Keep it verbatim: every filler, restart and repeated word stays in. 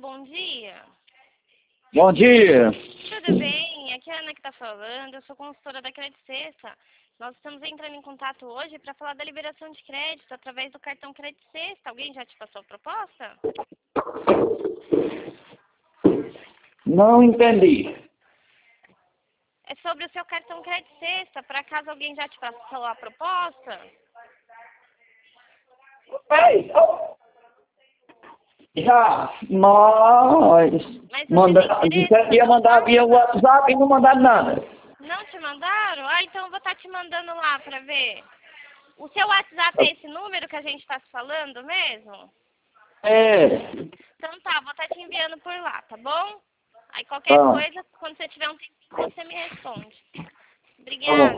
bom dia. Bom dia. Tudo bem? Aqui é a Ana que está falando, eu sou consultora da Crédito Sexta. Nós estamos entrando em contato hoje para falar da liberação de crédito através do cartão Crédito Sexta. Alguém já te passou a proposta? Não entendi. É sobre o seu cartão Crédito Sexta, para caso alguém já te passou a proposta. Ei, oh. Já, mas Mas você manda, tem disse interesse que ia na mandar proposta? via WhatsApp e não mandaram nada. Não te mandaram? Ah, então eu vou estar te mandando lá para ver. O seu WhatsApp é esse número que a gente está se falando mesmo? É. Então tá, vou estar te enviando por lá, tá bom? Aí qualquer Tá, coisa, quando você tiver um tempinho, você me responde. tá bom. Obrigada.